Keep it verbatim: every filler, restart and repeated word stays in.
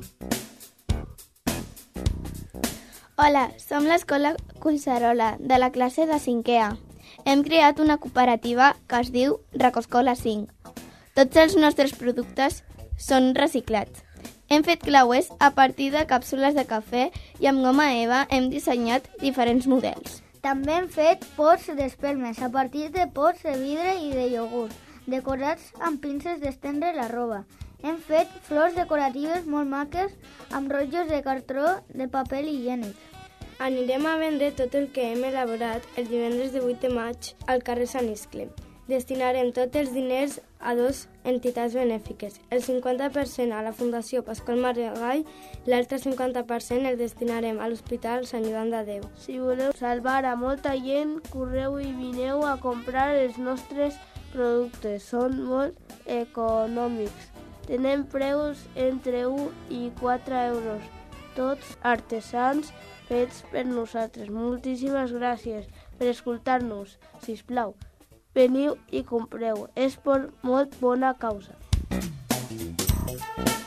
Hola, som l'Escola Collserola, de la classe de cinquè A. Hem creat una cooperativa que es diu Recoscola cinc. Tots els nostres productes són reciclats. Hem fet clauers a partir de càpsules de cafè i amb goma eva hem dissenyat diferents models. També hem fet pots d'espelmes a partir de pots de vidre i de iogurt, decorats amb pinces d'estendre la roba. Hem fet flors decoratives molt maques amb rotllos de cartró de paper higiènic. Anirem a vendre tot el que hem elaborat el divendres de vuit de maig al carrer Sant Iscle. Destinarem tots els diners a dues entitats benèfiques. El cinquanta per cent a la Fundació Pasqual Maragall, l'altre cinquanta per cent el destinarem a l'Hospital Sant Joan de Déu. Si voleu salvar a molta gent, correu i vineu a comprar els nostres productes. Són molt econòmics. Tenen preus entre un i quatre euros. Tots artesans fets per nosaltres. Moltíssimes gràcies per escoltar-nos. Sisplau, veniu i compreu. És per molt bona causa.